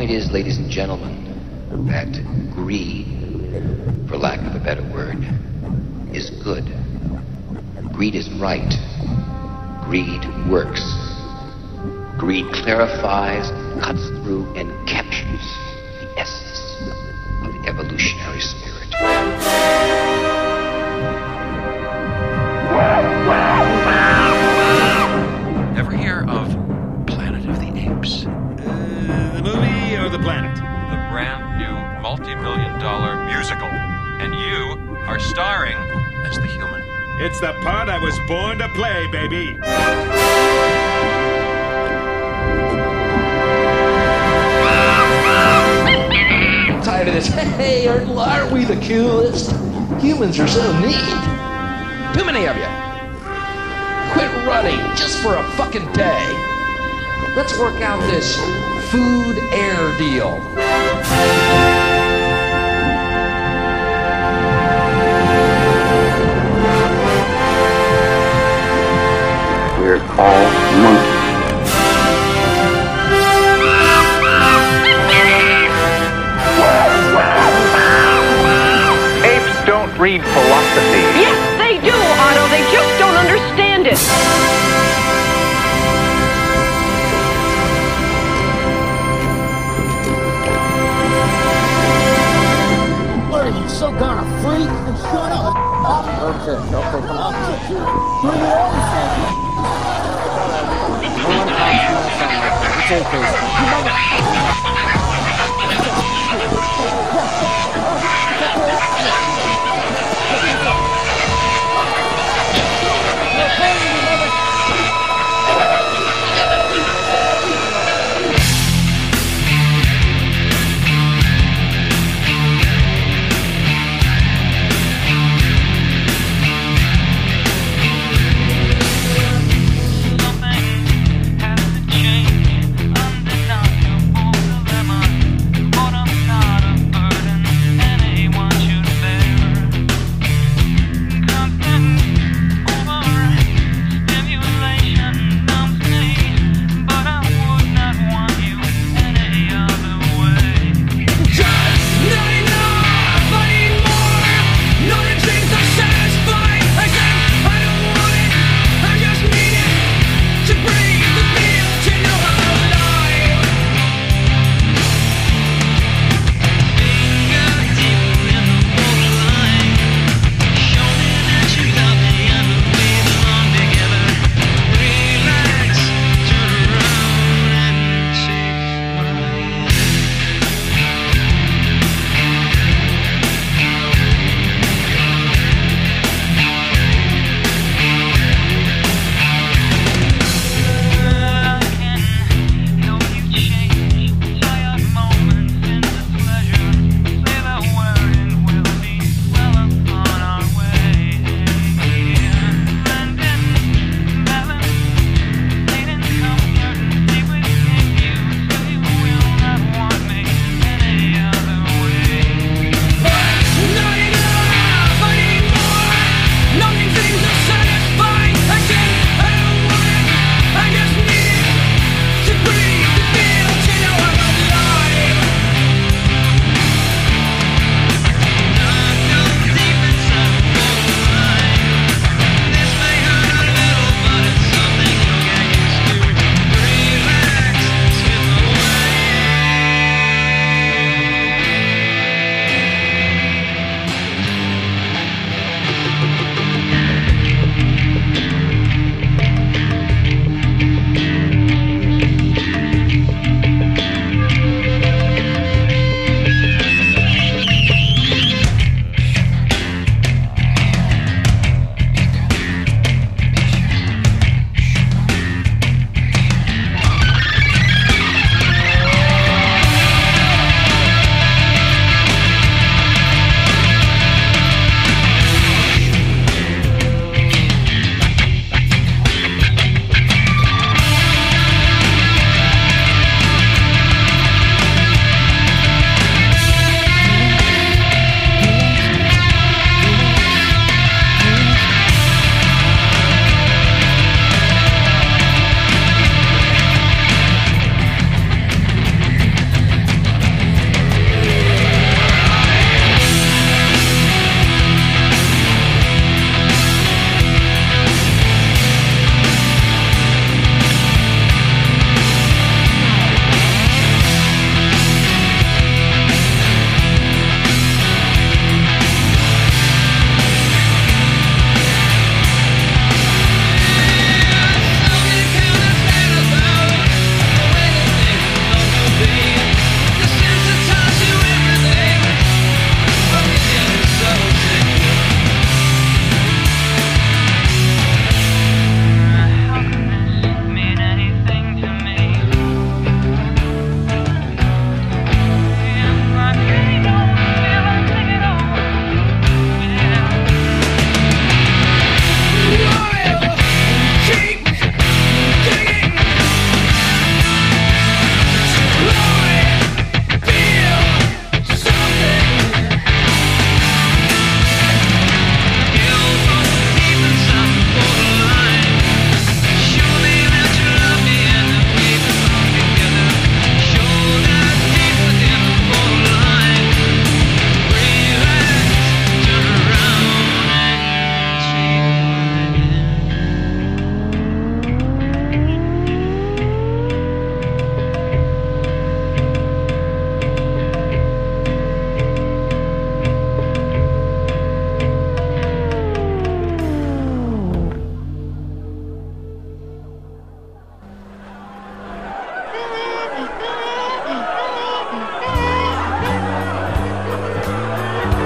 point is, ladies and gentlemen, that greed, for lack of a better word, is good. Greed is right. Greed works. Greed clarifies, cuts through, and captures the essence of the evolutionary spirit. Ever hear of Planet of the Apes? The movie or the planet? The brand new multi-million-dollar musical. And you are starring as the human. It's the part I was born to play, baby. I'm tired of this. Hey, aren't we the coolest? Humans are so neat. Too many of you. Quit running just for a fucking day. Let's work out this food air deal. We're called monkeys. Apes don't read philosophy. Yes, they do, Otto. They just don't understand it. What are you, some kind of freak? Shut up. Okay, come on. Bring it on. Take this. Nothing has to change, undeniable.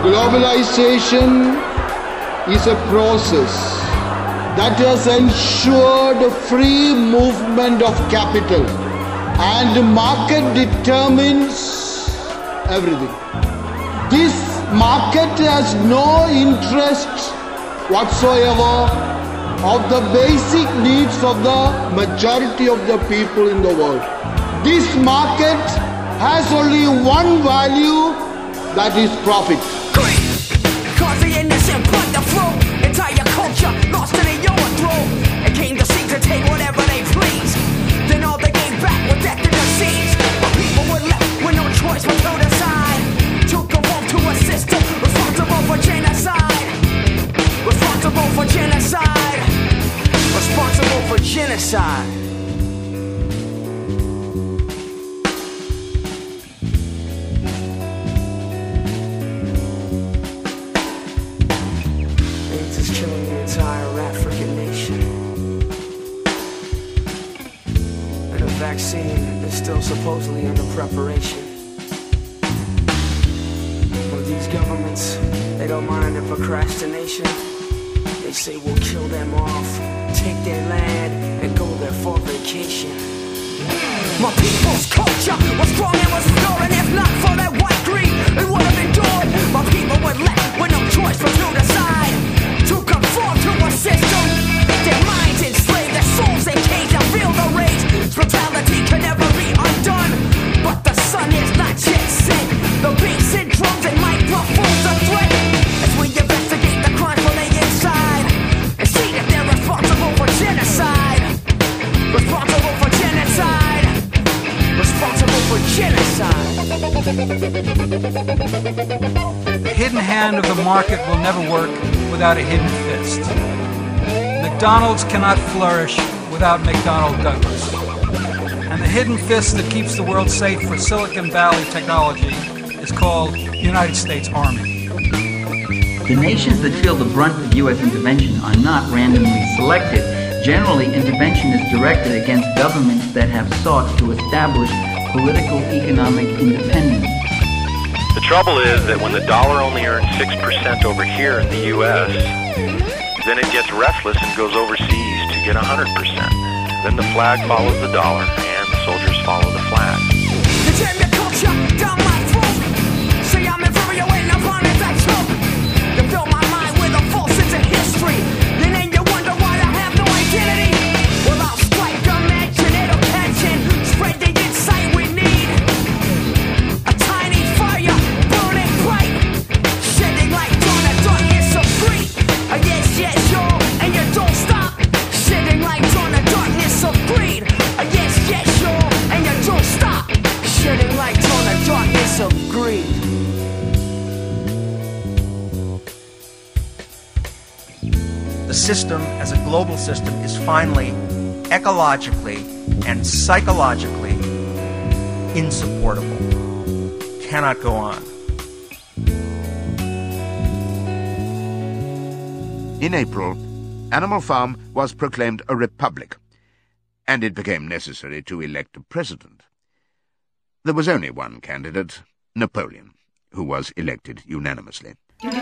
Globalization is a process that has ensured a free movement of capital, and the market determines everything. This market has no interest whatsoever of the basic needs of the majority of the people in the world. This market has only one value, that is profit. Cause the innocent blood to flow, entire culture lost to the overthrow. It came to seek to take whatever they please. Then all they gave back was death and disease. But people were left with no choice but to decide to conform to a system responsible for genocide. Responsible for genocide. Responsible for genocide. Killing the entire African nation. And a vaccine is still supposedly under preparation. But these governments, they don't mind the procrastination. They say we'll kill them off, take their land, and go there for vacation. My people's culture was strong and was pure, and if not for that white greed, it would have endured. My people were left with no choice but to decide to conform to a system. Their minds enslaved, their souls encaged. I feel the rage. Brutality can never be undone. But the sun is not yet set. The beat syndromes and microphones are threat. As we investigate the crime from the inside and see if they're responsible for genocide. Responsible for genocide. Responsible for genocide. The hidden hand of the market will never work without a hidden fist. McDonald's cannot flourish without McDonnell Douglas. And the hidden fist that keeps the world safe for Silicon Valley technology is called the United States Army. The nations that feel the brunt of U.S. intervention are not randomly selected. Generally, intervention is directed against governments that have sought to establish political economic independence. The trouble is that when the dollar only earns 6% over here in the U.S., then it gets restless and goes overseas to get 100%. Then the flag follows the dollar and the soldiers follow the flag. You jam your culture down my throat. Say I'm inferior when I'm on it, that choke. You fill my mind with a false sense of history. Then you wonder why I have no identity. Well, I'll strike a match and it'll catch and spread the insight we need. A tiny fire burning bright, shedding light on the darkness of greed. Yes, yes, y'all, and you don't stop. Shedding light on the darkness of greed. Yes, yes, y'all, and you don't stop. Shedding light on the darkness of greed. The system, as a global system, is finally ecologically and psychologically insupportable. Cannot go on. In April, Animal Farm was proclaimed a republic, and it became necessary to elect a president. There was only one candidate, Napoleon, who was elected unanimously.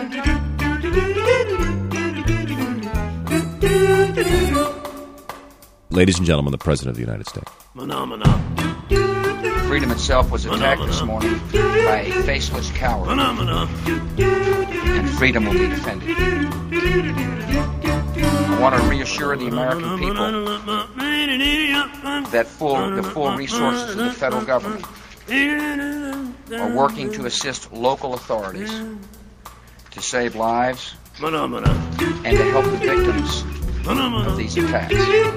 Ladies and gentlemen, the President of the United States. Freedom itself was attacked this morning by a faceless coward. And freedom will be defended. I want to reassure the American people that the full resources of the federal government are working to assist local authorities to save lives and to help the victims of these attacks.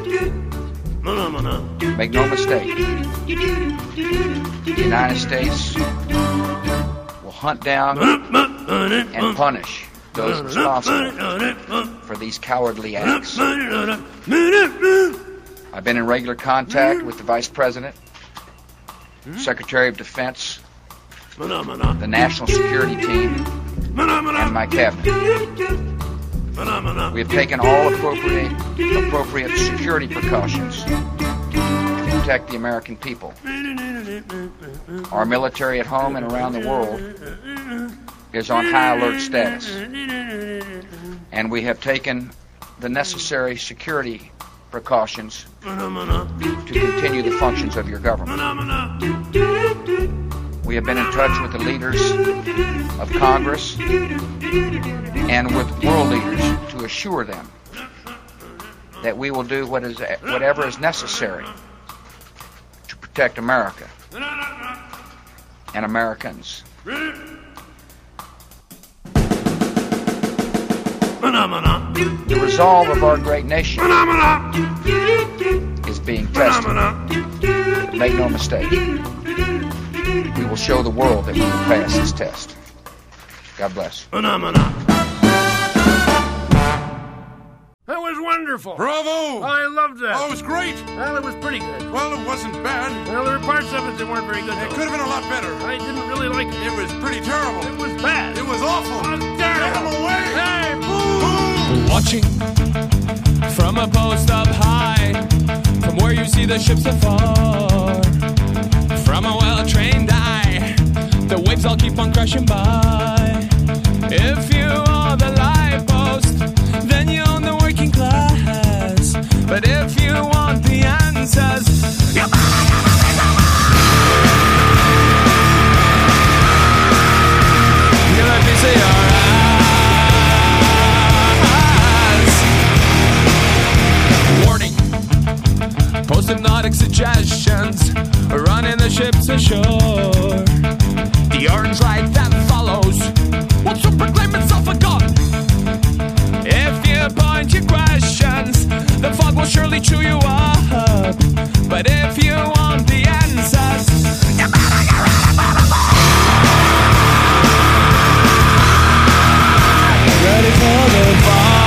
Make no mistake, the United States will hunt down and punish those responsible for these cowardly acts. I've been in regular contact with the Vice President, Secretary of Defense, the National Security Team, and my cabinet. We have taken all appropriate security precautions to protect the American people. Our military at home and around the world is on high alert status, and we have taken the necessary security precautions to continue the functions of your government. We have been in touch with the leaders of Congress and with world leaders to assure them that we will do whatever is necessary to protect America and Americans. The resolve of our great nation is being tested. But make no mistake, we will show the world that we will pass this test. God bless. That was wonderful. Bravo! I loved that. Oh, it was great. Well, it was pretty good. Well, it wasn't bad. Well, there were parts of it that weren't very good. It could have been a lot better. I didn't really like it. It was pretty terrible. It was bad. It was awful. It was terrible. Get him away! Hey, boo! Watching from a post up high, from where you see the ships afar, from a well-trained eye, the waves all keep on crashing by. If you are the life post, then you own the working class. But if you want the answers, you let me say your eyes. Warning, post-hypnotic suggestions, running the ships ashore. The orange light that follows will soon proclaim itself a god. If you point your questions, the fog will surely chew you up. But if you want the answers, you better get rid of it. Ready for the fall.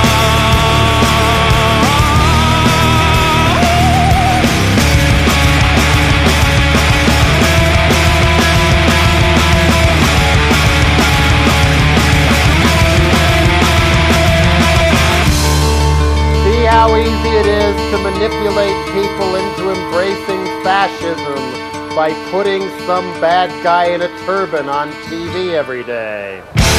How easy it is to manipulate people into embracing fascism by putting some bad guy in a turban on TV every day.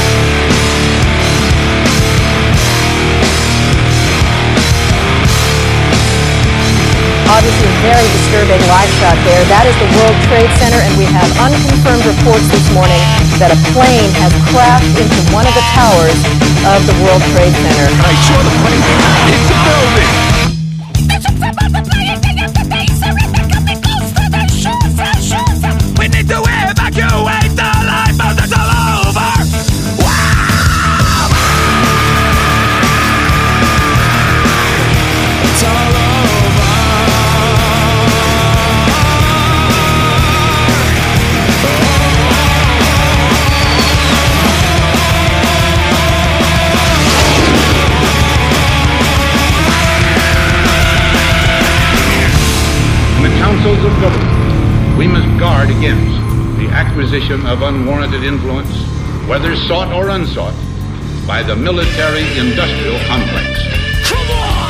Obviously, very disturbing live shot there. That is the World Trade Center, and we have unconfirmed reports this morning that a plane has crashed into one of the towers of the World Trade Center. I saw the plane hit the building. We need to evacuate the lifeboat. It's all over. It's all over. Councils of government, we must guard against the acquisition of unwarranted influence, whether sought or unsought, by the military-industrial complex. Come on!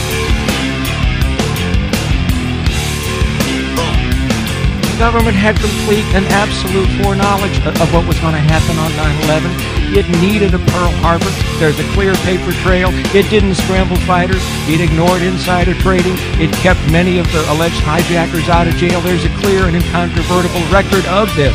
The government had complete and absolute foreknowledge of what was going to happen on 9/11. It needed a Pearl Harbor. There's a clear paper trail. It didn't scramble fighters. It ignored insider trading. It kept many of the alleged hijackers out of jail. There's a clear and incontrovertible record of this.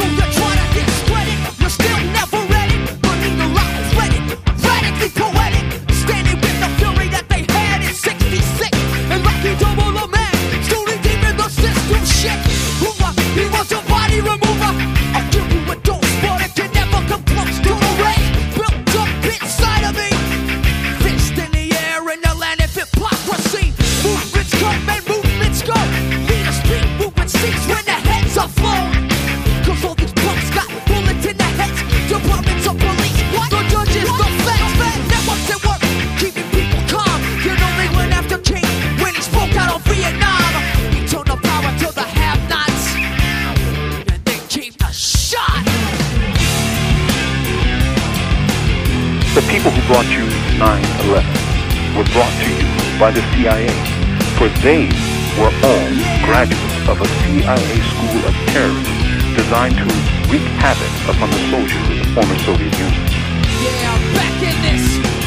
The people who brought you 9/11 were brought to you by the CIA, for they were all graduates of a CIA school of terrorism designed to wreaked havoc upon the soldiers of the former Soviet Union. Yeah, I'm back in this.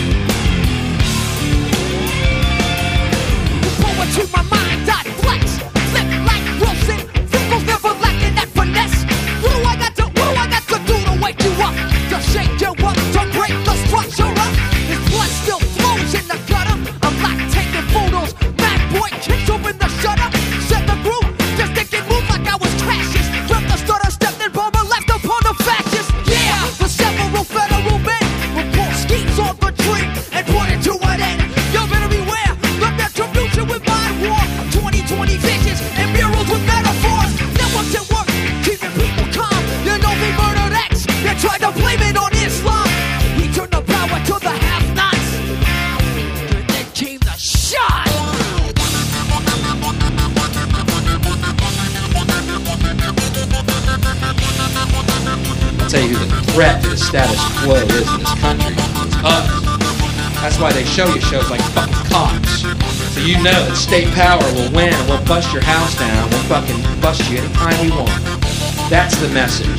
Forward to my mind, dot flex. Flip like Wilson. Wrinkles never lacking that finesse. What do I got to do to wake you up? To shake you up, to break the structure up. His blood still flows in the gutter. I'm like taking photos. Mad boy kicks open the shutter. Set the groove. Just thinking move like I was crashes. From the stutter, stepped in, bomber left upon the fascists. Yeah, for several federal men. Report schemes on the tree and put it to an end. Y'all better beware. Look at confusion with mind war. 2020 visions and murals with metaphors. Networks at work, keeping people calm. You know they murdered X. They tried to blame it on Islam. He turned the power to the have-nots. And then came the shot. I'll tell you who the threat to the status quo is in this country. It's us. That's why they show you shows like fucking Cops. So you know that state power will win and we'll bust your house down. We'll fucking bust you anytime we want. That's the message.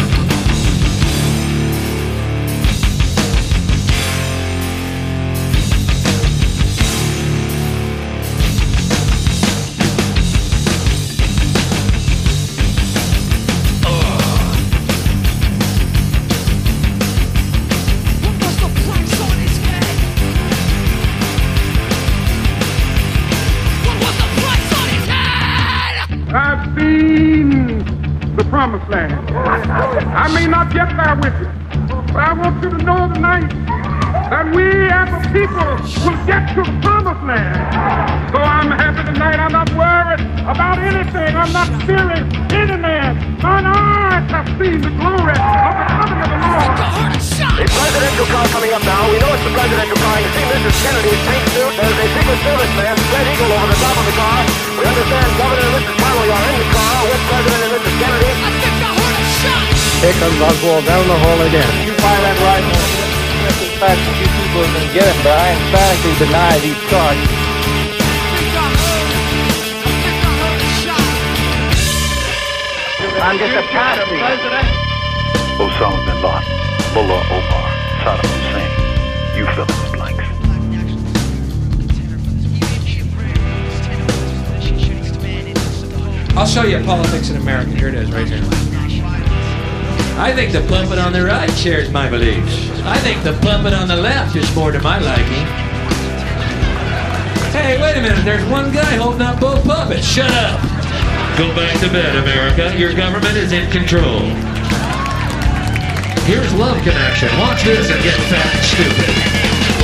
I've seen the promised land. I may not get there with you, but I want you to know tonight that we as a people will get to the promised land. So I'm happy tonight. I'm not worried about anything. I'm not fearing any man. Mine eyes have seen the glory of the coming of the Lord. A presidential car coming up now. We know it's the presidential car. You see Mrs. Kennedy's tank suit. There's a Secret Service man, Spread Eagle, over the top of the car. We understand Governor and Mrs. Connolly are in the car with President and Mrs. Kennedy. I think I heard a shot. Here comes Oswald down the hall again. You fire that rifle. Yes, in fact, a few people have been getting, but I emphatically deny these charges. I'm just a patsy. Osama bin Laden, Mullah Omar, Saddam Hussein. You fill in the blanks. I'll show you politics in America. Here it is, right here. I think the puppet on the right shares my beliefs. I think the puppet on the left is more to my liking. Hey, wait a minute. There's one guy holding up both puppets. Shut up. Go back to bed, America. Your government is in control. Here's Love Connection. Watch this and get fat and stupid.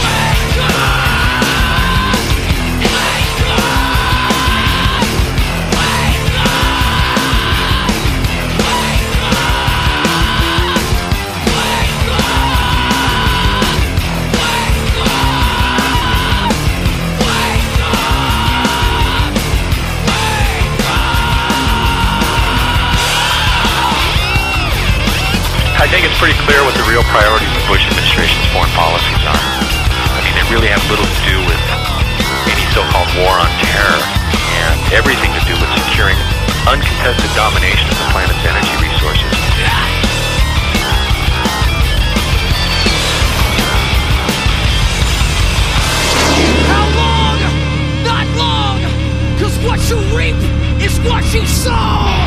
I think it's pretty clear what the real priorities of the Bush administration's foreign policies are. I mean, they really have little to do with any so-called war on terror and everything to do with securing uncontested domination of the planet's energy resources. How long? Not long! 'Cause what you reap is what you sow!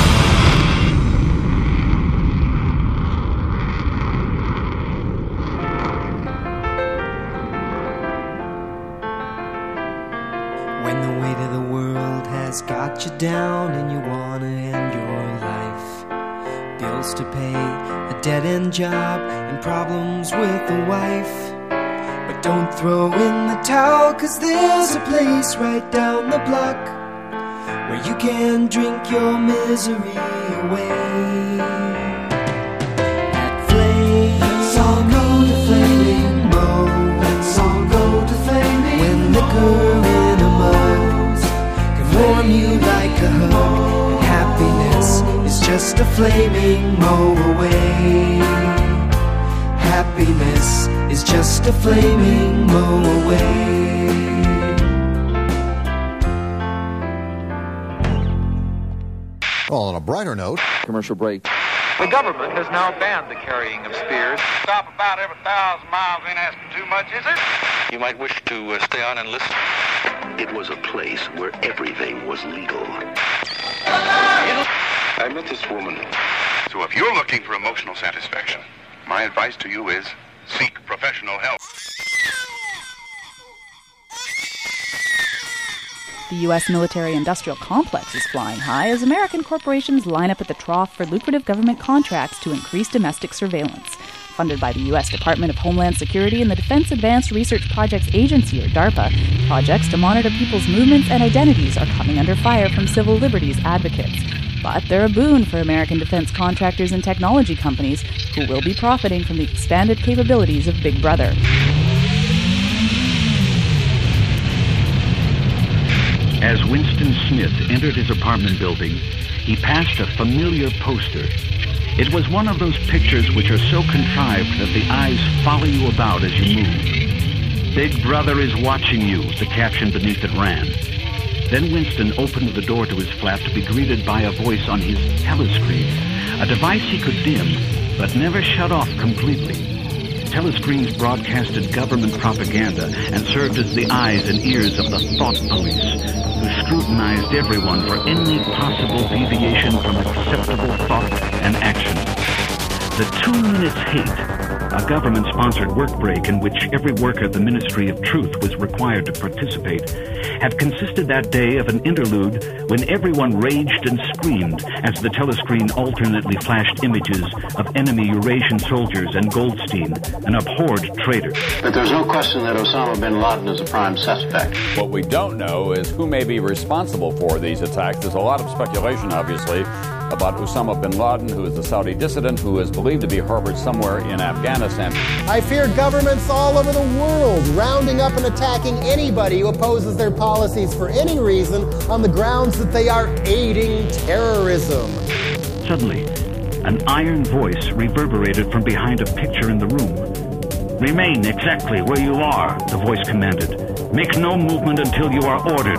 When the weight of the world has got you down and you wanna end your life, bills to pay, a dead-end job, and problems with the wife. But don't throw in the towel, 'cause there's a place right down the block where you can drink your misery away. At Flame, let's all go to Flaming Moe. Let's all go to Flaming when liquor in a mug can warm you like a hug. Happiness is just a flaming Moe away. Happiness is just a flaming Moe away. Well, on a brighter note, Commercial break. The government has now banned the carrying of spears. Stop about every 1,000 miles ain't asking too much, is it? You might wish to stay on and listen. It was a place where everything was legal. I met this woman. So if you're looking for emotional satisfaction, my advice to you is seek professional help. The U.S. military-industrial complex is flying high as American corporations line up at the trough for lucrative government contracts to increase domestic surveillance. Funded by the U.S. Department of Homeland Security and the Defense Advanced Research Projects Agency, or DARPA, projects to monitor people's movements and identities are coming under fire from civil liberties advocates. But they're a boon for American defense contractors and technology companies who will be profiting from the expanded capabilities of Big Brother. As Winston Smith entered his apartment building, he passed a familiar poster. It was one of those pictures which are so contrived that the eyes follow you about as you move. Big Brother is watching you, the caption beneath it ran. Then Winston opened the door to his flat to be greeted by a voice on his telescreen, a device he could dim, but never shut off completely. Telescreens broadcasted government propaganda and served as the eyes and ears of the thought police, who scrutinized everyone for any possible deviation from acceptable thought and action. The 2 Minutes Hate, a government-sponsored work break in which every worker of the Ministry of Truth was required to participate, had consisted that day of an interlude when everyone raged and screamed as the telescreen alternately flashed images of enemy Eurasian soldiers and Goldstein, an abhorred traitor. But there's no question that Osama bin Laden is a prime suspect. What we don't know is who may be responsible for these attacks. There's a lot of speculation, obviously, about Osama bin Laden, who is a Saudi dissident who is believed to be harbored somewhere in Afghanistan. I fear governments all over the world rounding up and attacking anybody who opposes their policies for any reason on the grounds that they are aiding terrorism. Suddenly, an iron voice reverberated from behind a picture in the room. "Remain exactly where you are," the voice commanded. "Make no movement until you are ordered."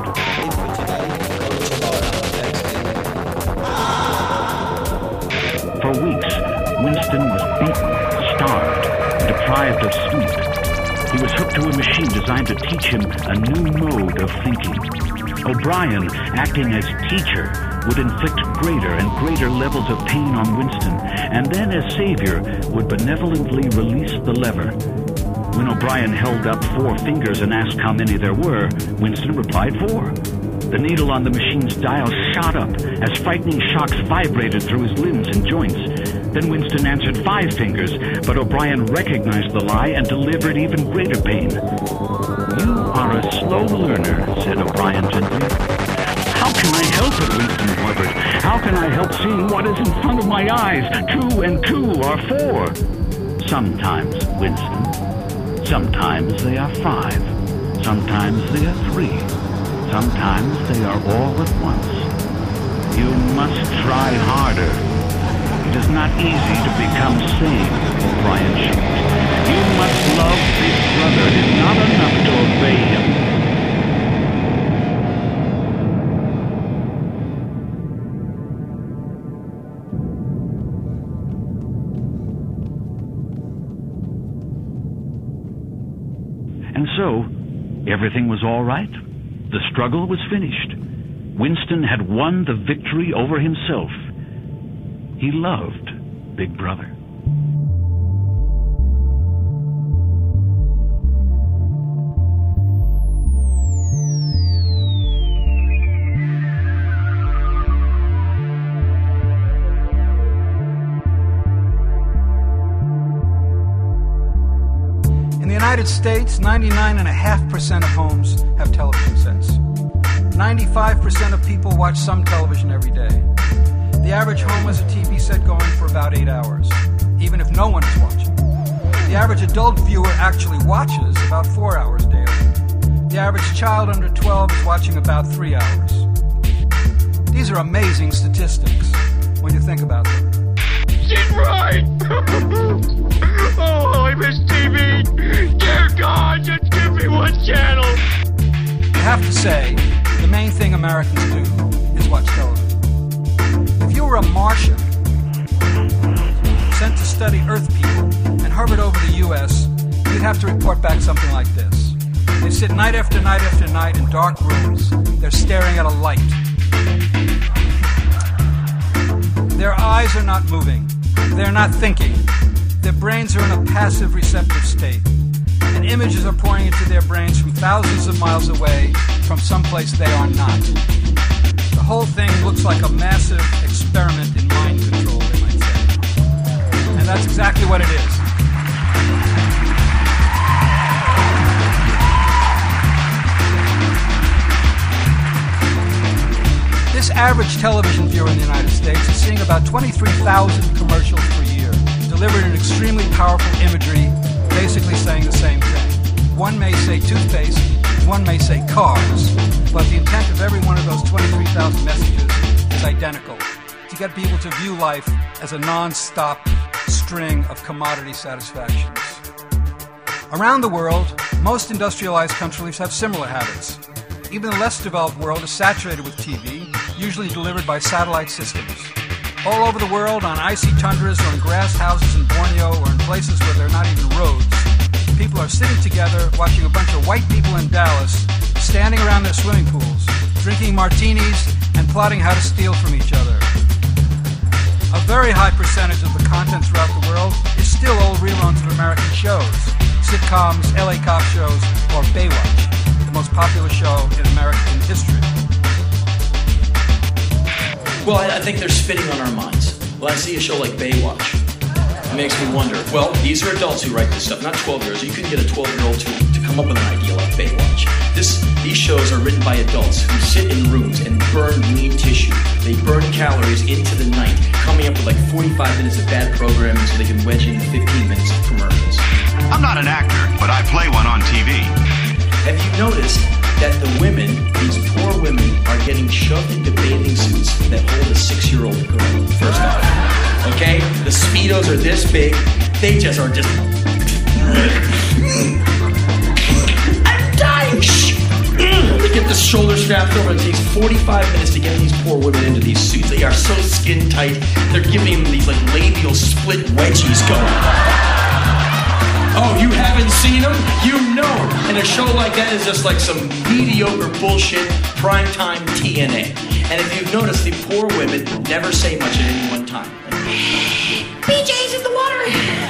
For weeks, Winston was beaten, starved, and deprived of sleep. He was hooked to a machine designed to teach him a new mode of thinking. O'Brien, acting as teacher, would inflict greater and greater levels of pain on Winston, and then as savior would benevolently release the lever. When O'Brien held up 4 fingers and asked how many there were, Winston replied 4. The needle on the machine's dial shot up as frightening shocks vibrated through his limbs and joints. Then Winston answered 5 fingers, but O'Brien recognized the lie and delivered even greater pain. "You are a slow learner," said O'Brien gently. "How can I help it?" Winston blubbered. "How can I help seeing what is in front of my eyes? 2 and 2 are 4. Sometimes, Winston. Sometimes they are 5. Sometimes they are 3. Sometimes they are all at once. You must try harder. It is not easy to become sane," O'Brien shrieked. "You must love Big Brother. It is not enough to obey him." And so, everything was all right. The struggle was finished. Winston had won the victory over himself. He loved Big Brother. In the United States, 99.5% of homes have television sets. 95% of people watch some television every day. The average home has a TV set going for about 8 hours, even if no one is watching. The average adult viewer actually watches about 4 hours daily. The average child under 12 is watching about 3 hours. These are amazing statistics when you think about them. She's right! Oh, I miss TV! Dear God, just give me one channel! I have to say, the main thing Americans do is watch television. If you were a Martian, study Earth people and hovered over the U.S., you'd have to report back something like this. They sit night after night after night in dark rooms. They're staring at a light. Their eyes are not moving. They're not thinking. Their brains are in a passive receptive state. And images are pouring into their brains from thousands of miles away from someplace they are not. The whole thing looks like a massive experiment in mind control, they might say. And that's exactly what it is. This average television viewer in the United States is seeing about 23,000 commercials per year, delivered in extremely powerful imagery, basically saying the same thing. One may say toothpaste, one may say cars, but the intent of every one of those 23,000 messages is identical, to get people to view life as a non-stop string of commodity satisfactions. Around the world, most industrialized countries have similar habits. Even the less developed world is saturated with TV, usually delivered by satellite systems. All over the world, on icy tundras or in grass houses in Borneo or in places where there are not even roads, people are sitting together watching a bunch of white people in Dallas standing around their swimming pools, drinking martinis and plotting how to steal from each other. A very high percentage of the content throughout the world is still old reruns of American shows, sitcoms, LA cop shows, or Baywatch, the most popular show in American history. Well, I think they're spitting on our minds. When I see a show like Baywatch, it makes me wonder, well, these are adults who write this stuff, not 12-year-olds. You couldn't get a 12-year-old to come up with an idea like Baywatch. These shows are written by adults who sit in rooms and burn lean tissue. They burn calories into the night, coming up with like 45 minutes of bad programming so they can wedge in 15 minutes of commercials. I'm not an actor, but I play one on TV. Have you noticed that the women, these poor women, are getting shoved into bathing suits that hold a 6-year-old girl, first off? Okay? The Speedos are this big. They just are just... I'm dying! They get the shoulder strapped over. It takes 45 minutes to get these poor women into these suits. They are so skin tight. They're giving them these like labial split wedgies going. Oh, you haven't seen them? You know. And a show like that is just like some mediocre bullshit primetime TNA. And if you've noticed, the poor women never say much at any one time. BJ's in the water.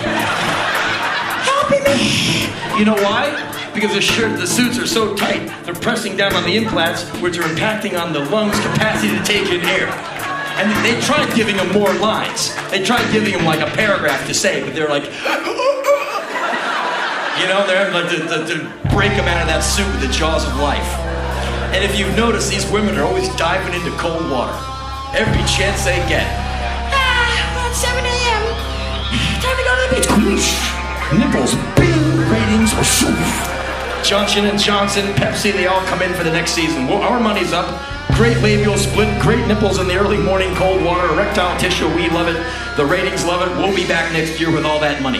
Helping me. You know why? Because the suits are so tight. They're pressing down on the implants, which are impacting on the lungs' capacity to take in air. And they tried giving them more lines. They tried giving them like a paragraph to say, but they're like... You know, they're having like to break them out of that suit with the jaws of life. And if you've noticed, these women are always diving into cold water. Every chance they get. Around 7 a.m. Time to go to the beach. Nipples, bing, ratings, Johnson & Johnson, Pepsi, they all come in for the next season. Well, our money's up. Great labial split, great nipples in the early morning cold water, erectile tissue, we love it. The ratings love it. We'll be back next year with all that money.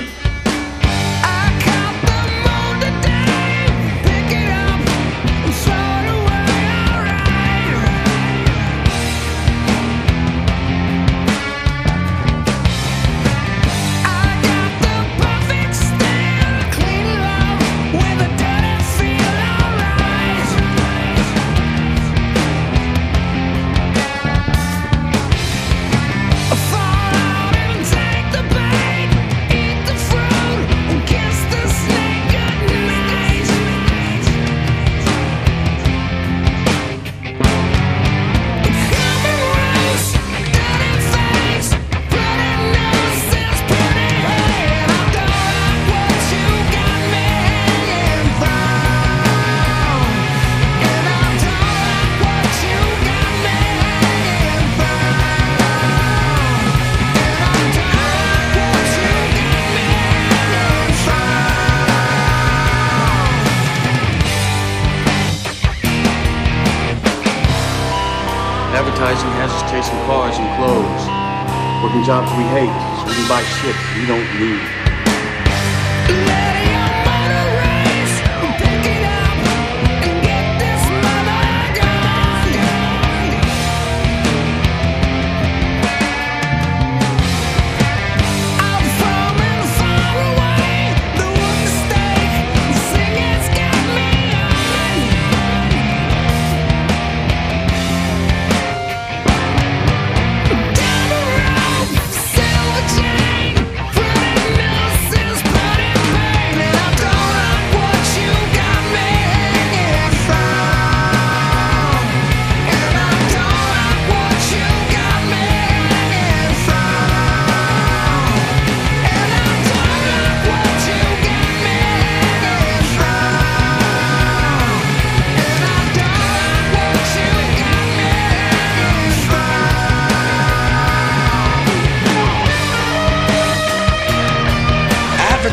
Advertising has us chasing cars and clothes, working jobs we hate, so we can buy shit we don't need. I'm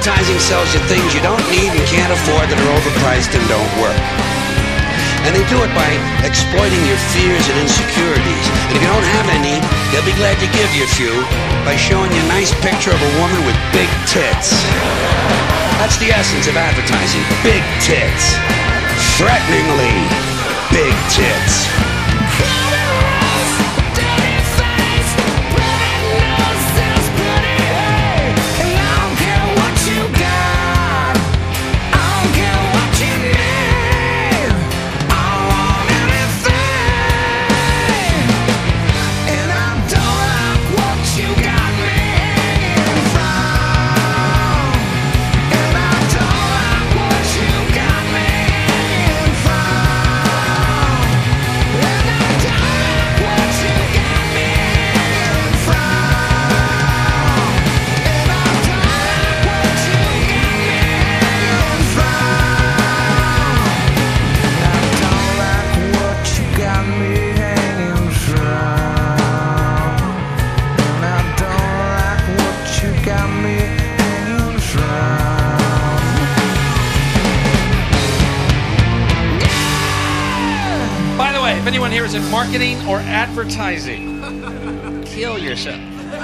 Advertising sells you things you don't need and can't afford that are overpriced and don't work. And they do it by exploiting your fears and insecurities. And if you don't have any, they'll be glad to give you a few by showing you a nice picture of a woman with big tits. That's the essence of advertising. Big tits. Threateningly big tits. If anyone here is in marketing or advertising, kill yourself.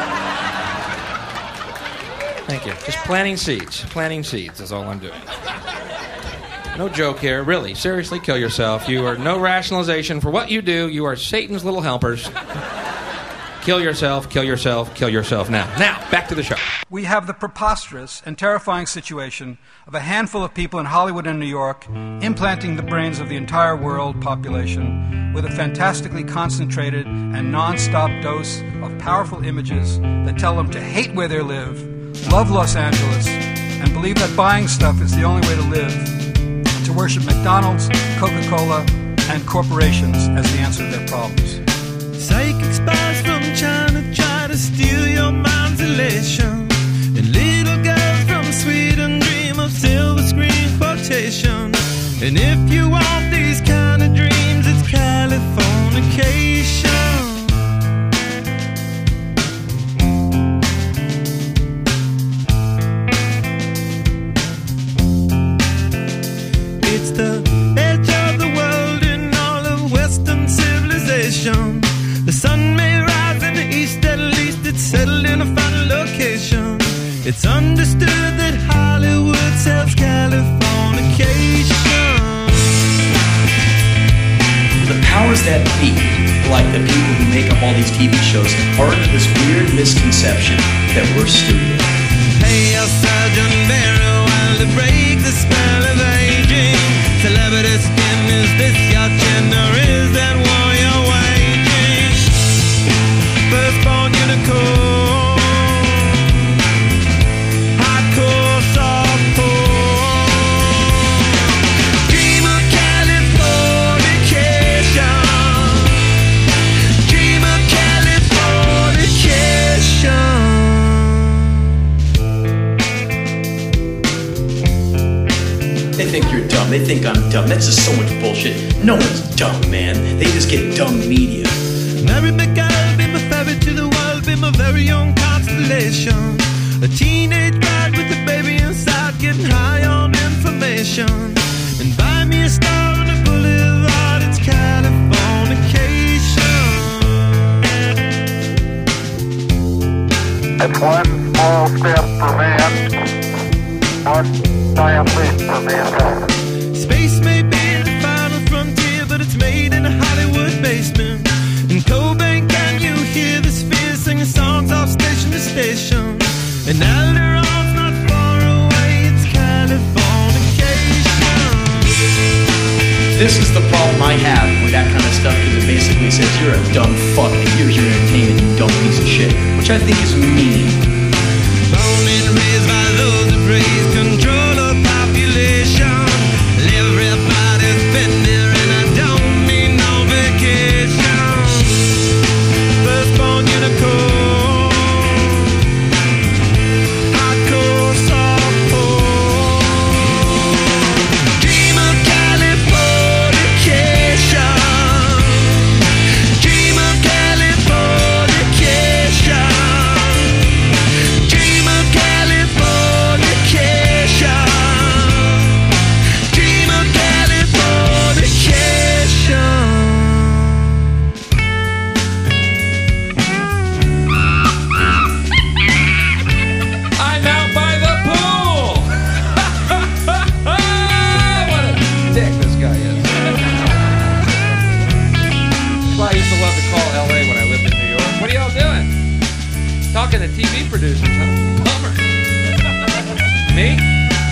Thank you. Just planting seeds. Planting seeds is all I'm doing. No joke here. Really, seriously, kill yourself. You are no rationalization for what you do. You are Satan's little helpers. Kill yourself, kill yourself, kill yourself now. Now, back to the show. We have the preposterous and terrifying situation of a handful of people in Hollywood and New York implanting the brains of the entire world population with a fantastically concentrated and non-stop dose of powerful images that tell them to hate where they live, love Los Angeles, and believe that buying stuff is the only way to live, and to worship McDonald's, Coca-Cola, and corporations as the answer to their problems. Psychic spies from China try to steal your mind's elation, and little girls from Sweden dream of silver screen quotation. And if you want these kind of dreams, it's Californication. It's the edge of the world in all of Western civilization. The sun may rise in the east, at least it's settled in a final location. It's understood that Hollywood sells Californication. The powers that be, like the people who make up all these TV shows, are under this weird misconception that we're stupid. Hey, Sergeant Barrow, while to break the spell of aging. Celebrity skin, is this your chin, or is that war you're waging? Firstborn unicorn, hardcore softcore. Dream of Californication. Dream of Californication. They think you're dumb. They think I'm dumb. That's just so much bullshit. No one's dumb, man. They just get dumb media. Mary McGill, be my ferry to the world, be my very own constellation. A teenage bride with a baby inside, getting high on information. And buy me a star on the boulevard, it's Californication. It's one small step for man, one giant leap for mankind. Space may be the final frontier, but it's made in a Hollywood basement. In Cobain, can you hear the spheres singing songs off station to station? And Alderon's not far away, it's Californication. This is the problem I have with that kind of stuff, because it basically says you're a dumb fuck and here's your entertainment, you dumb piece of shit, which I think is mean. Born and raised by those that praise control of population. Everybody's been there and I don't mean no vacation. Firstborn unicorn, hardcore softcore. Dream of Californication. Dream of Californication.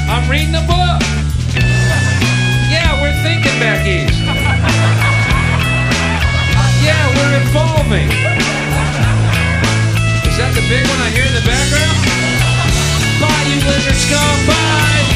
I'm reading a book. Yeah, we're thinking back east. Yeah, we're evolving. Is that the big one I hear in the background? Bye, you lizard scum. Bye.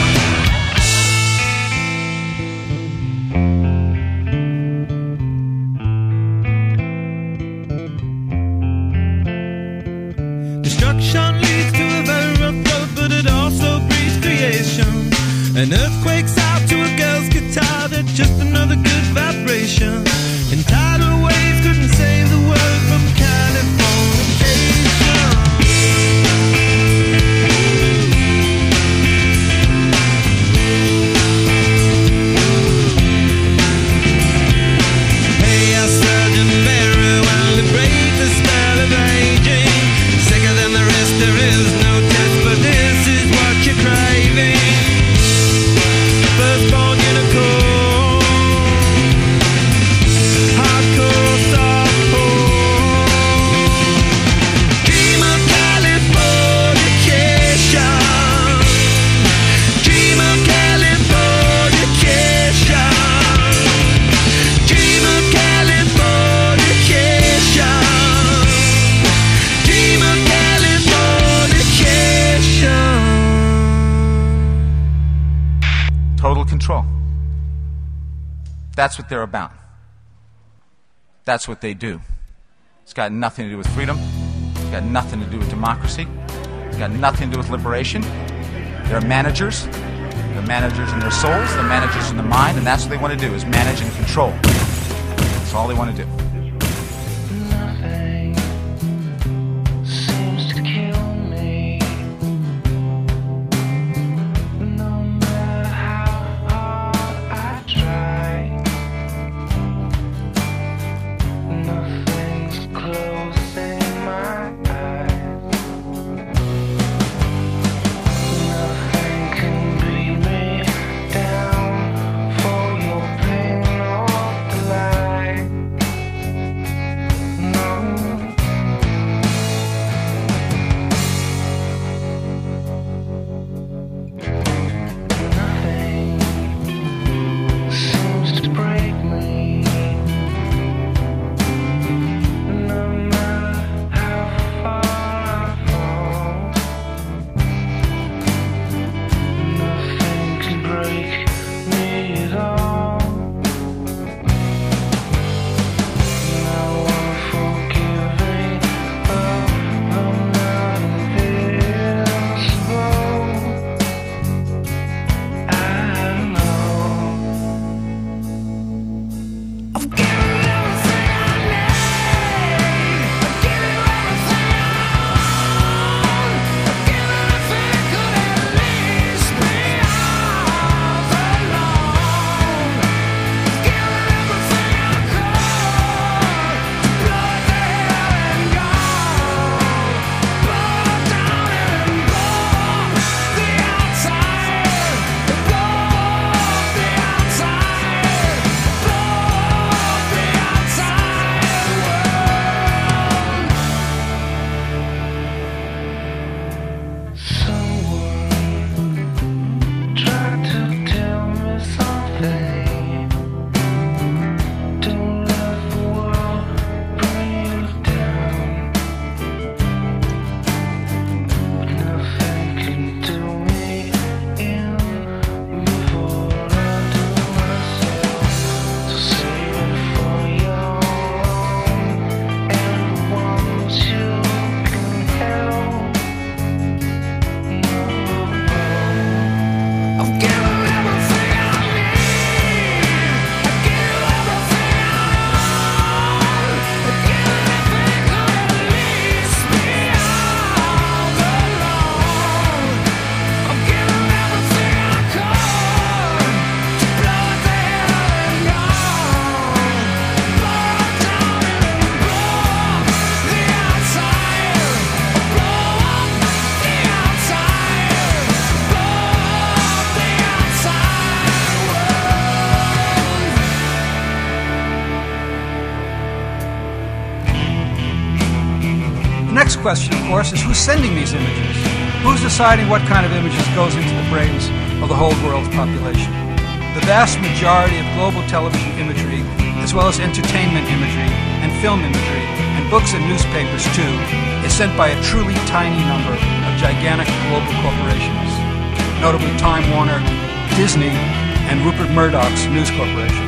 Destruction leads to a very rough road, but it also breeds creation. An earthquake's out to a girl's guitar, that's just another good vibration. And tidal waves couldn't save the world from Californication. Hey, I Sergeant Barry, while they break the spell of aging. Sicker than the rest, there is no test, but this is what you're craving. Firstborn unicorn, hardcore softcore. Dream of Californication. Dream of Californication. Dream of Californication. Dream of Californication. Total control. That's what they're about. That's what they do. It's got nothing to do with freedom. It's got nothing to do with democracy. It's got nothing to do with liberation. They're managers. They're managers in their souls. They're managers in the mind. And that's what they want to do, is manage and control. That's all they want to do. Seems to kill me. No matter how hard I try, nothing's closing my eyes. Nothing can bring me down for your pain or delight. No. Nothing seems to break me. No matter how far I fall, nothing can break me at all. Now I'm forgiving of the non-invisible. I know I've given everything I need. I've given you everything I own. I've given everything that could at least be ours alone. I've given everything I could to blow it to hell and gone. Blow it down and blow the outside. Blow the outside. Blow the outside world. Someone tried to tell me something. Don't let the world bring you down. But nothing can do me in before I do myself. So save it for your own and the ones you can help. I've given everything I need. I've given everything I own. I've given everything could at least be ours alone. I've given everything I could to blow it to hell and gone. Blow it down and blow the outside. Blow up the outside. Blow up the outside world. The next question, of course, is who's sending these images? Who's deciding what kind of images goes into the brains of the whole world's population? The vast majority of global television imagery, as well as entertainment imagery and film imagery, and books and newspapers too, is sent by a truly tiny number of gigantic global corporations, notably Time Warner, Disney, and Rupert Murdoch's News Corporation.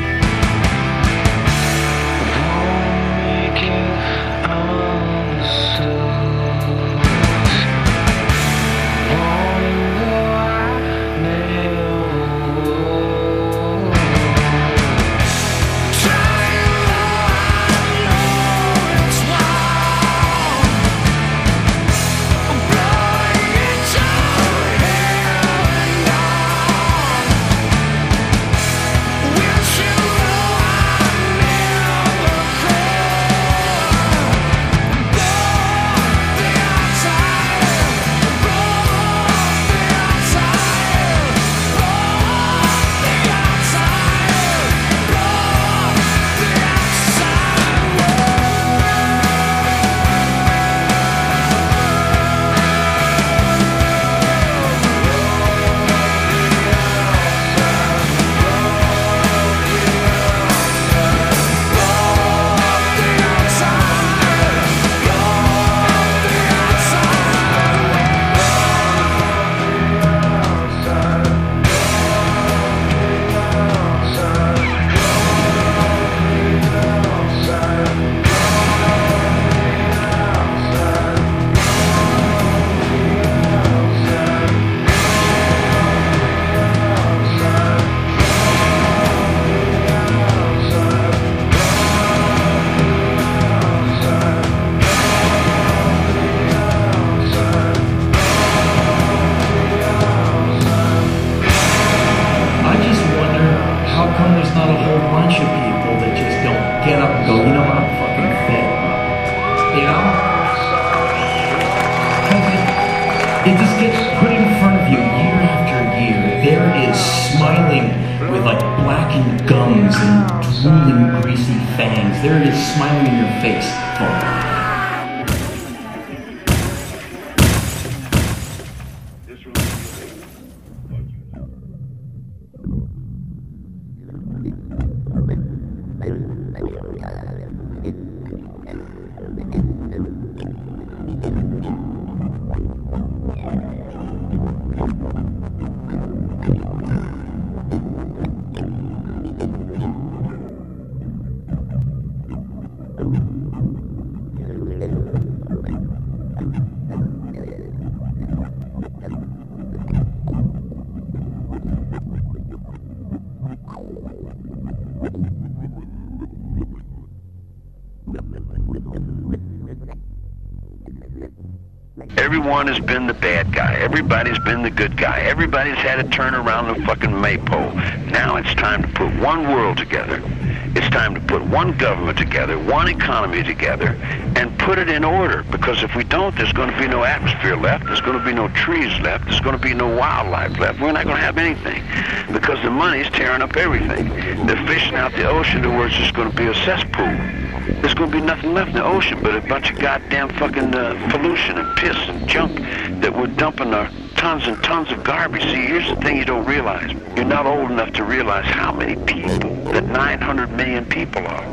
Everyone has been the bad guy. Everybody's been the good guy. Everybody's had to turn around the fucking maypole. Now it's time to put one world together. It's time to put one government together, one economy together, and put it in order. Because if we don't, there's going to be no atmosphere left. There's going to be no trees left. There's going to be no wildlife left. We're not going to have anything. Because the money's tearing up everything. They're fishing out the ocean to where it's just going to be a cesspool. There's going to be nothing left in the ocean but a bunch of goddamn fucking pollution and piss and junk that we're dumping our tons and tons of garbage. See, here's the thing you don't realize. You're not old enough to realize how many people that 900 million people are.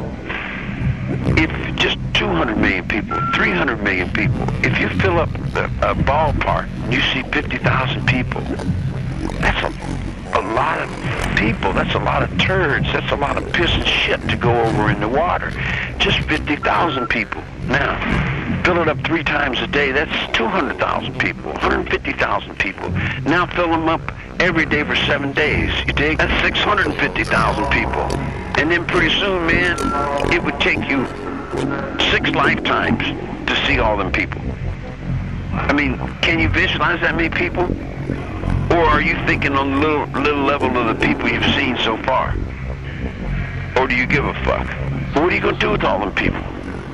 If just 200 million people, 300 million people, if you fill up a ballpark and you see 50,000 people, that's a lot of people. That's a lot of turds. That's a lot of piss and shit to go over in the water. Just 50,000 people. Now, fill it up 3 times a day. That's 200,000 people, 150,000 people. Now fill them up every day for 7 days. You dig? That's 650,000 people. And then pretty soon, man, it would take you 6 lifetimes to see all them people. I mean, can you visualize that many people? Or are you thinking on the little level of the people you've seen so far? Or do you give a fuck? What are you going to do with all them people?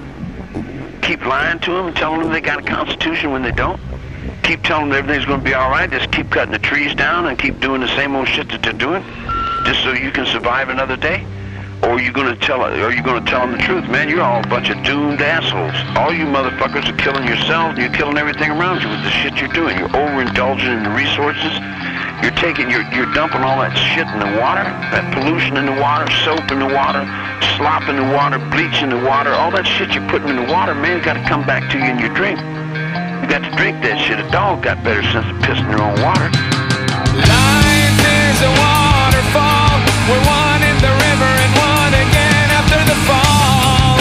Keep lying to them, telling them they got a constitution when they don't? Keep telling them everything's going to be all right, just keep cutting the trees down and keep doing the same old shit that they're doing? Just so you can survive another day? Or are you going to tell them the truth? Man, you're all a bunch of doomed assholes. All you motherfuckers are killing yourselves, and you're killing everything around you with the shit you're doing. You're overindulging in the resources. You're dumping all that shit in the water, that pollution in the water, soap in the water, slop in the water, bleach in the water. All that shit you're putting in the water, man, got to come back to you in your drink. You got to drink that shit. A dog got better sense of pissing their own water. Life is a waterfall. We're one in the river and one again after the fall.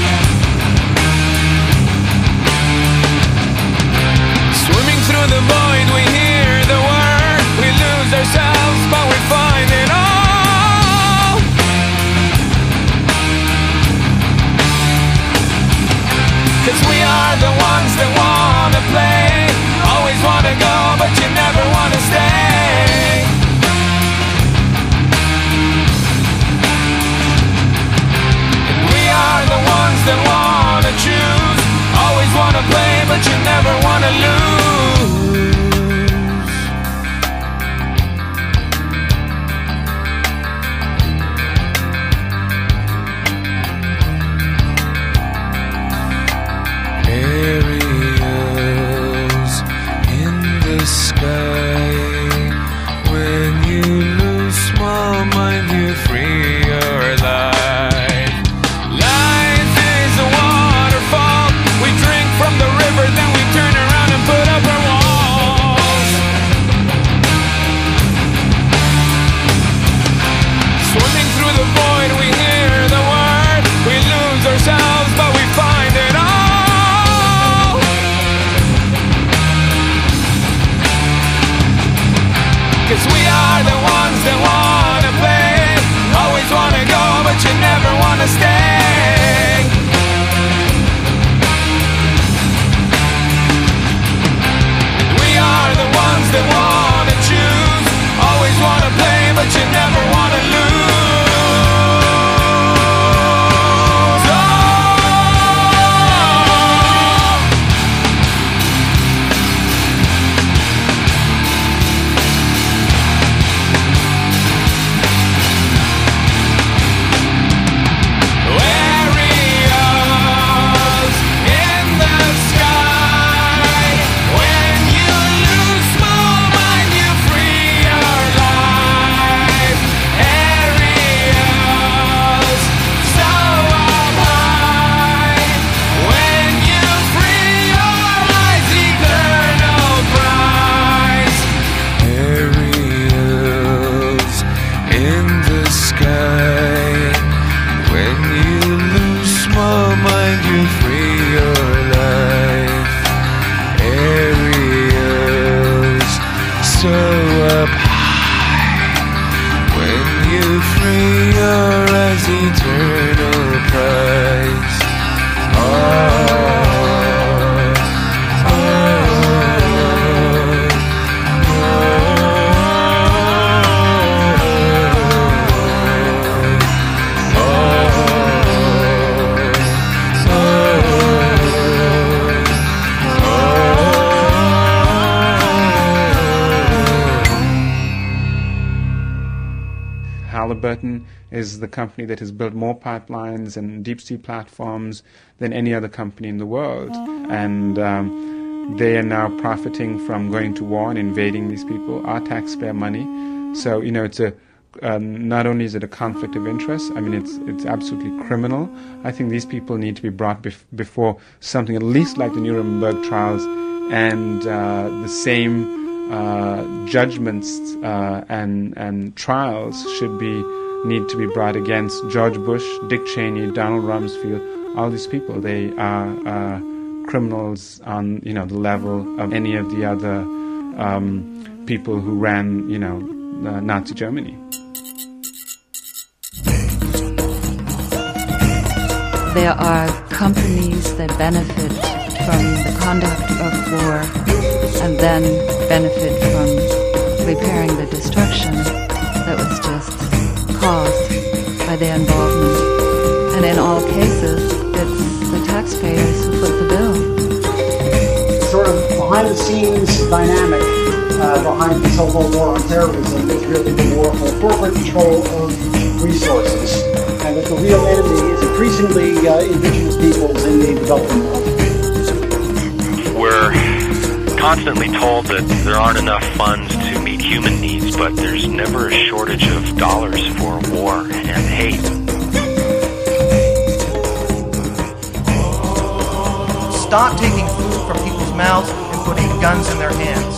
Swimming through the void, we hear the word. We lose ourselves, but we find it all. 'Cause we are the ones that wanna play. Always wanna go, but you never wanna stay. And we are the ones that wanna choose. Always wanna play, but you never wanna lose. Aerials in the sky. When you lose small mind, you free your life. Life is a waterfall. We drink from the river, then we turn around and put up our walls. Swimming through the void, we hear the word. We lose ourselves, but we find it all. 'Cause we are the ones that wanna play. Always wanna go, but you never wanna stay. We are the ones that wanna choose. Always wanna play, but you never wanna lose. Halliburton is the company that has built more pipelines and deep sea platforms than any other company in the world. And they are now profiting from going to war and invading these people, our taxpayer money. So, you know, it's not only is it a conflict of interest, I mean, it's absolutely criminal. I think these people need to be brought before something at least like the Nuremberg trials, and the same judgments and trials need to be brought against George Bush, Dick Cheney, Donald Rumsfeld. All these people, they are criminals on, you know, the level of any of the other people who ran, you know, Nazi Germany. There are companies that benefit from the conduct of war and then benefit from repairing the destruction that was just caused by their involvement. And in all cases, it's the taxpayers who foot the bill. Sort of behind-the-scenes dynamic behind the so-called war on terrorism is really the war for corporate control of resources. and that the real enemy is increasingly indigenous peoples in the developing world. We're constantly told that there aren't enough funds to meet human needs, but there's never a shortage of dollars for war and hate. Stop taking food from people's mouths and putting guns in their hands.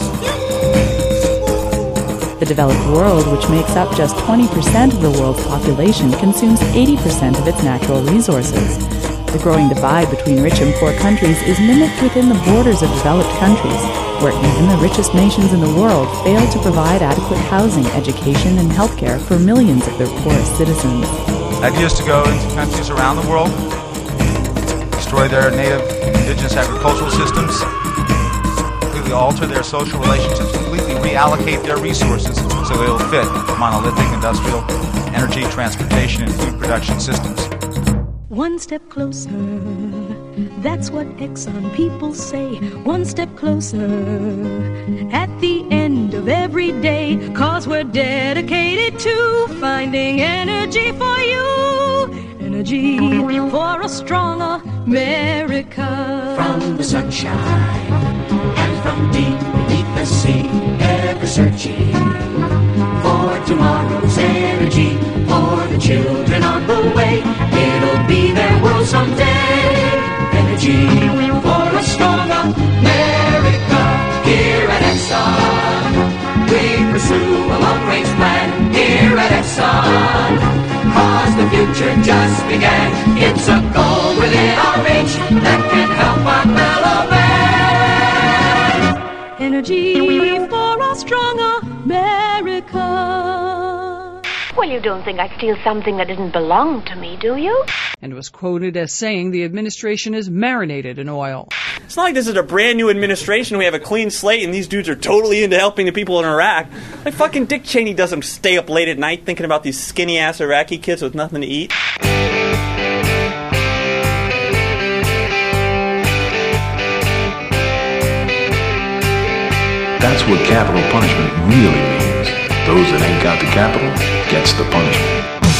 The developed world, which makes up just 20% of the world's population, consumes 80% of its natural resources. The growing divide between rich and poor countries is mimicked within the borders of developed countries, where even the richest nations in the world fail to provide adequate housing, education, and healthcare for millions of their poorest citizens. Ideas to go into countries around the world, destroy their native indigenous agricultural systems, completely alter their social relationships, completely reallocate their resources so they'll fit monolithic industrial, energy, transportation, and food production systems. One step closer, that's what Exxon people say. One step closer, at the end of every day. 'Cause we're dedicated to finding energy for you. Energy for a strong America. From the sunshine and from deep beneath the sea, ever searching for tomorrow's energy. For the children on the way, it'll be their world someday. Energy for a strong America. Here at Exxon, we pursue a long-range plan. Here at Exxon, 'cause the future just began. It's a goal within our reach that can help our fellow man. Energy for a strong America. Well, you don't think I'd steal something that didn't belong to me, do you? And was quoted as saying the administration is marinated in oil. It's not like this is a brand new administration. We have a clean slate and these dudes are totally into helping the people in Iraq. Like fucking Dick Cheney doesn't stay up late at night thinking about these skinny-ass Iraqi kids with nothing to eat. That's what capital punishment really means. Those that ain't got the capital gets the punishment.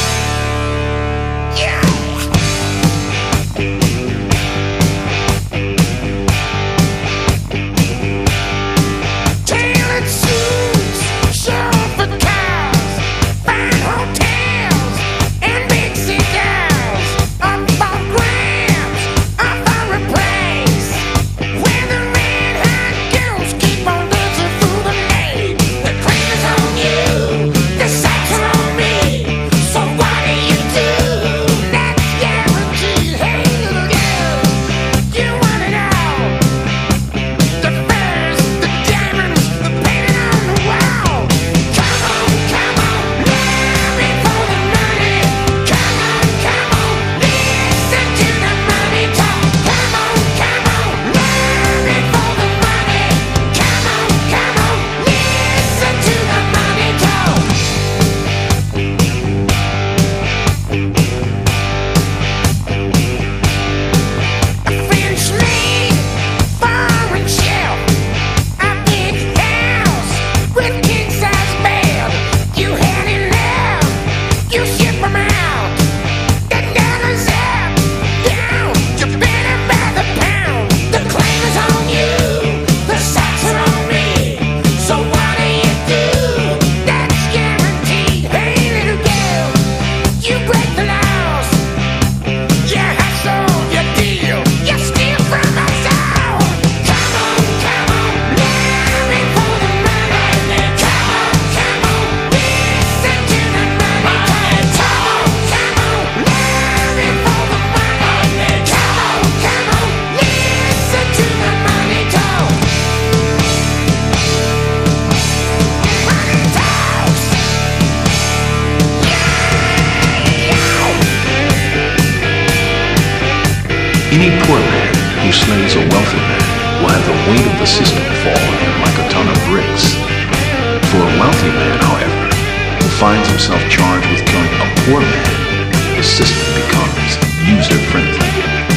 Any poor man who slays a wealthy man will have the weight of the system fall on him like a ton of bricks. For a wealthy man, however, who finds himself charged with killing a poor man, the system becomes user-friendly.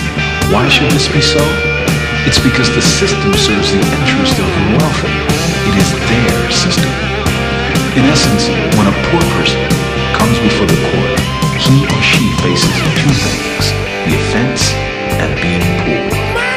Why should this be so? It's because the system serves the interest of the wealthy. It is their system. In essence, when a poor person comes before the court, he she faces two things: the offense and being poor.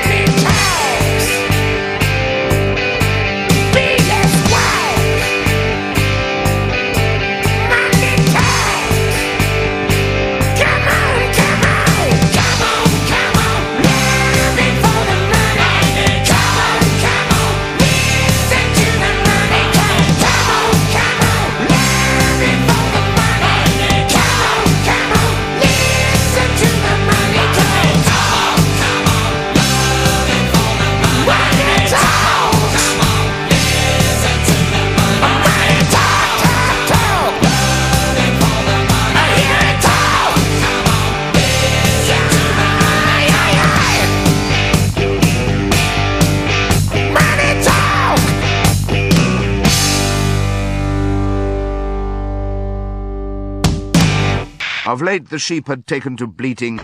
Of late, the sheep had taken to bleating.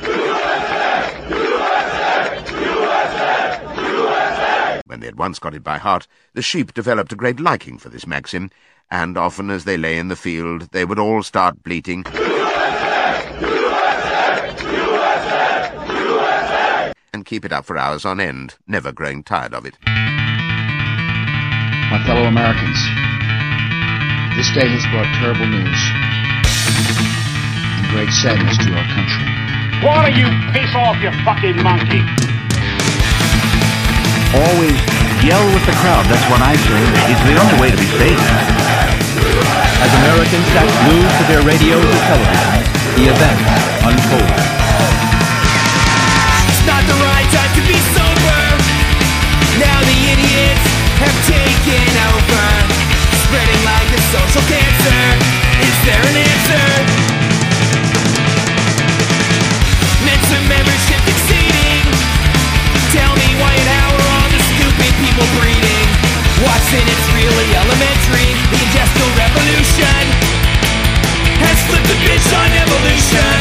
When they had once got it by heart, the sheep developed a great liking for this maxim, and often as they lay in the field, they would all start bleating. And keep it up for hours on end, never growing tired of it. My fellow Americans, this day has brought terrible news. Great sadness to our country. Why don't you piss off, you fucking monkey? Always yell with the crowd. That's what I say. It's the only way to be safe. As Americans sat glued to their radios and televisions, the events unfolded. It's not the right time to be sober. Now the idiots have taken over, spreading like a social cancer. Is there an answer? Mensa membership exceeding. Tell me why and how are all the stupid people breeding? Watson, it's really elementary. The industrial revolution has flipped the bitch on evolution.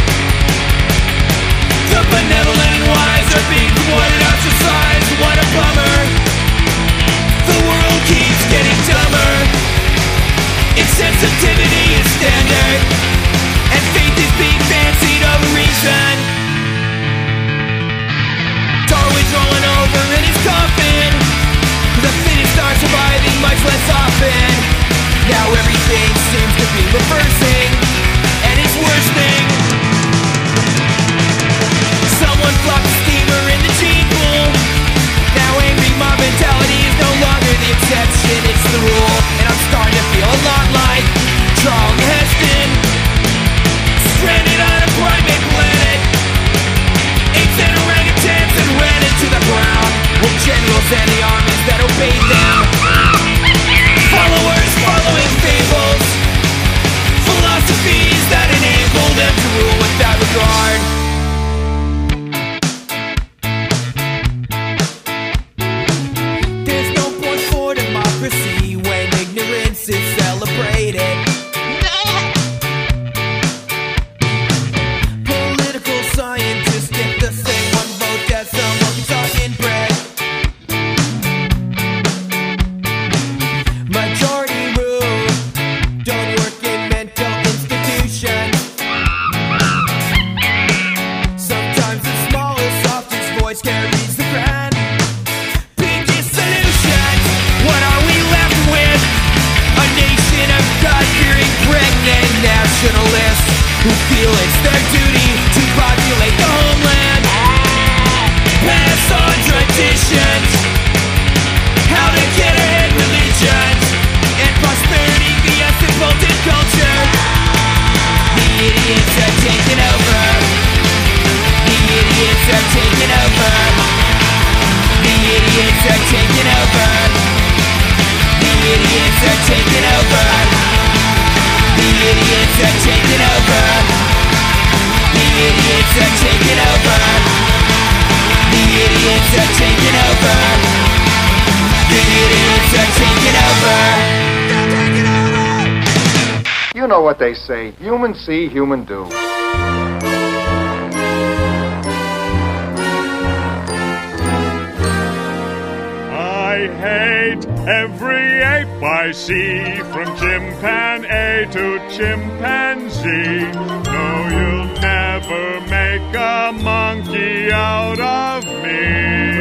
The benevolent and wise are being thwarted, ostracized. What a bummer. The world keeps getting dumber. Insensitivity is standard, and faith is being fancied over reason. Darwin's rolling over in his coffin. The fittest are surviving much less often. Now everything seems to be reversing, and it's worsening. Someone flopped a steamer in the gene pool. Now angry mob mentality is no longer the exception, it's the rule. And I'm starting to feel a lot like Charlton Heston, stranded on a primate planet. Apes and orangutans that ran into the ground with generals and the armies that obeyed them. Followers following fables, philosophies that enable them to rule without regard. There's no point for democracy when ignorance is celebrated. Political scientists get the same one vote as some walkie-talking bread. Majority rule don't work in mental institutions. Sometimes the smallest, softest voice carries the brand. Biggest solutions. What are we left with? A nation of God-fearing pregnant nationalists who feel it's their duty to populate the homeland. Pass on traditions, how to get ahead religions, and prosperity via simpleton culture. The idiots are taking over. The idiots are taking over. The idiots are taking over. The idiots are taking over. The idiots are taking over. The idiots are taking over. The idiots are taking over. The idiots are taking over. You know what they say, human see, human do. I hate every ape I see, from chimpanzee to chimpanzee. No, you'll a monkey out of me.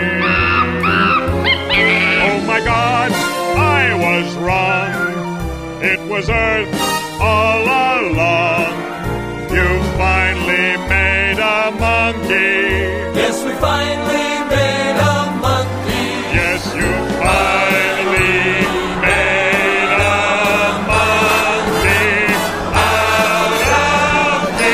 Oh my God, I was wrong. It was Earth all along. You finally made a monkey. Yes, we finally made a monkey. Yes, you finally made a monkey out of me.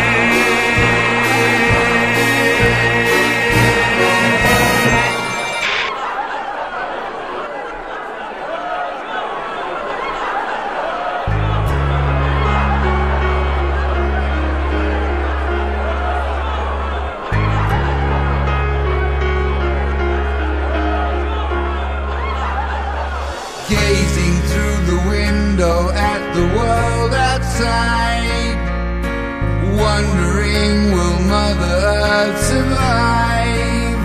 Gazing through the window at the world outside, wondering will Mother Earth survive,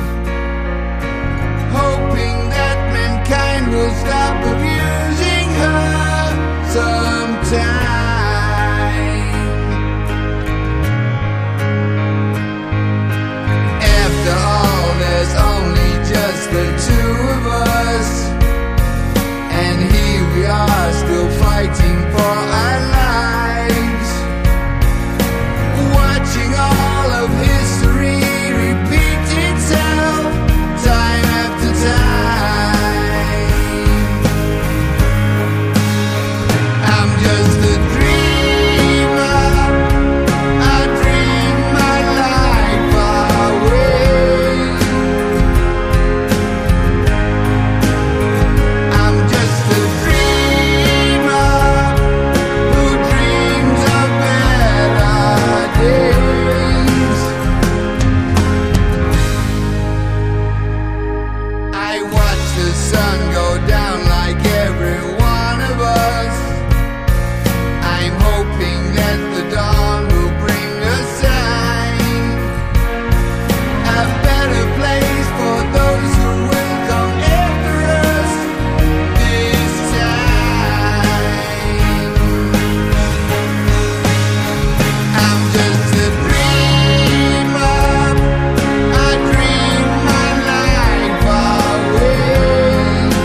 hoping that mankind will stop abusing her sometime. After all, there's only just the two of us, and here we are still fighting for our lives, watching all of history repeat itself time after time. I'm just a dreamer, I dream my life away. I'm just a dreamer who dreams of better days. I watch the sun go down like every one of us. I'm hoping that the dawn will bring a sign, a better place for those who will come after us this time. I'm just a dreamer, I dream my life away.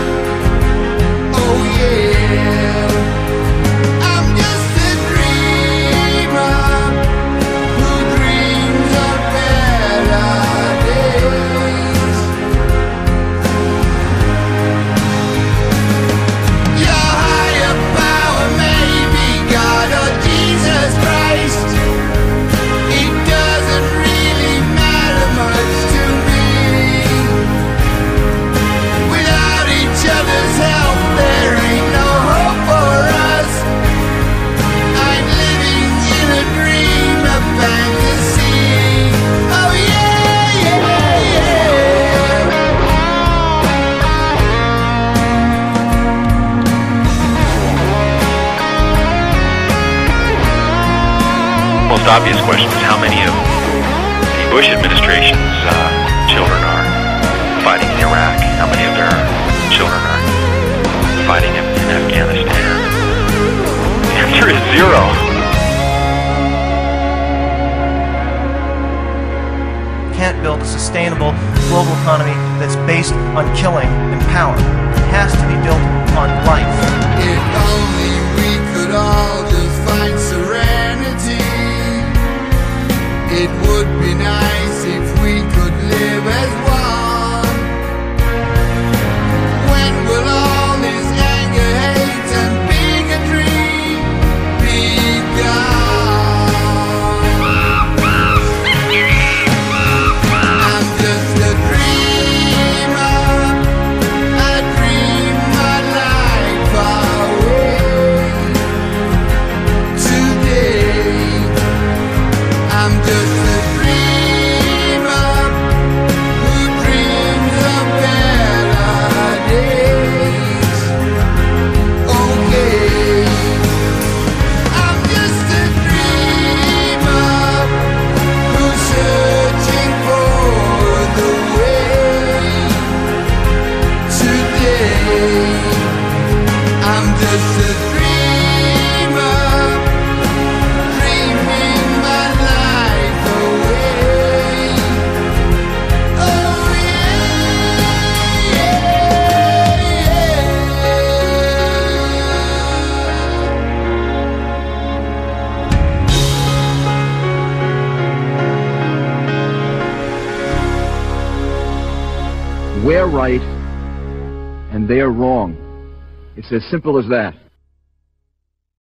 Oh yeah, I'm just a dreamer who dreams of better days. Your higher power may be God or Jesus Christ. It doesn't really matter much to me. Without each other's help, there ain't no hope for us. I'm living in a dream of fantasy. Oh yeah, yeah, yeah. Most obvious question is how many of the Bush administration's children are fighting in Iraq? How many of their children are fighting in Afghanistan? The answer is 0. Can't build a sustainable global economy that's based on killing and power. It has to be built on life. If only we could all just find serenity. It would be nice if we could live as one. When will all this anger, hate, and bigotry be gone? I'm just a dreamer, I dream my life away. right and they're wrong. It's as simple as that.